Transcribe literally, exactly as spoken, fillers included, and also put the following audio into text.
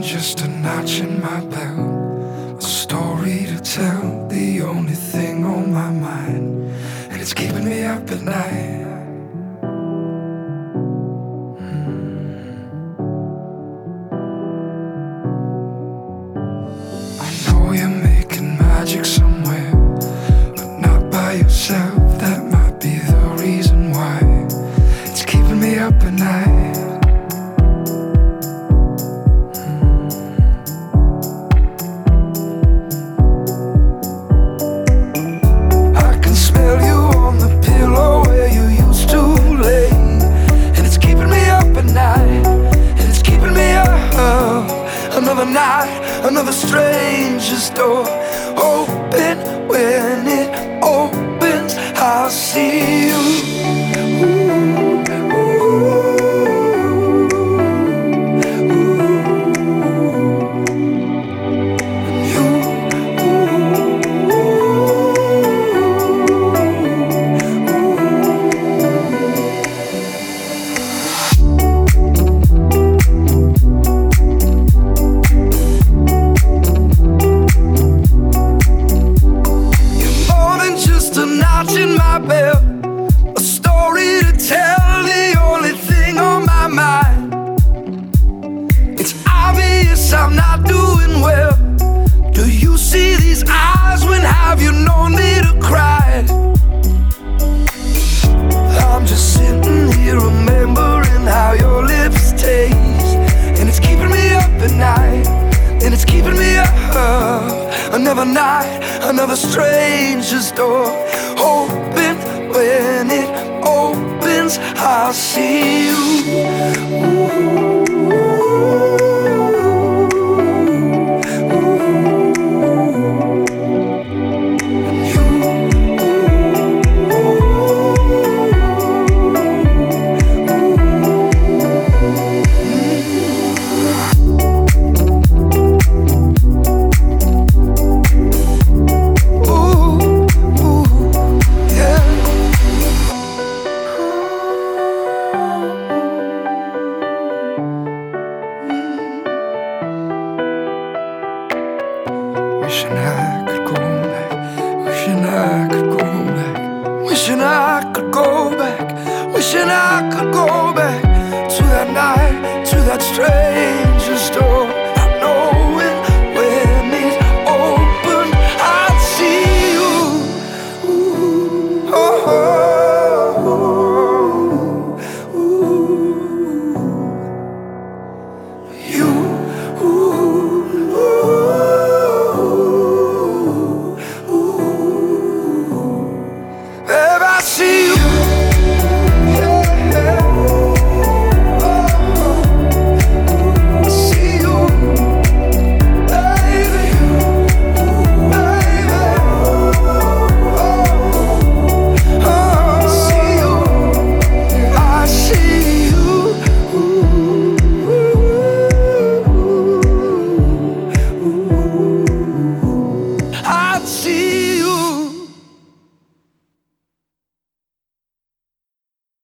just a notch in my belt, a story to tell, the only thing on my mind, and it's keeping me up at night. I know you're making magic somewhere, but not by yourself. That might be the reason why it's keeping me up at night. I can smell you on the pillow where you used to lay, and it's keeping me up at night, and it's keeping me up. Another night, another stranger's door open. When it opens, I'll see you. Ooh, ooh, in my belt, a story to tell, the only thing on my mind. It's obvious I'm not doing well. Do you see these eyes? When have you known me to cry? I'm just sitting here remembering how your lips taste, and it's keeping me up at night, and it's keeping me up. Another night, another stranger's door open. When it opens, I'll see you. Ooh. Wishing I could go back, wishing I could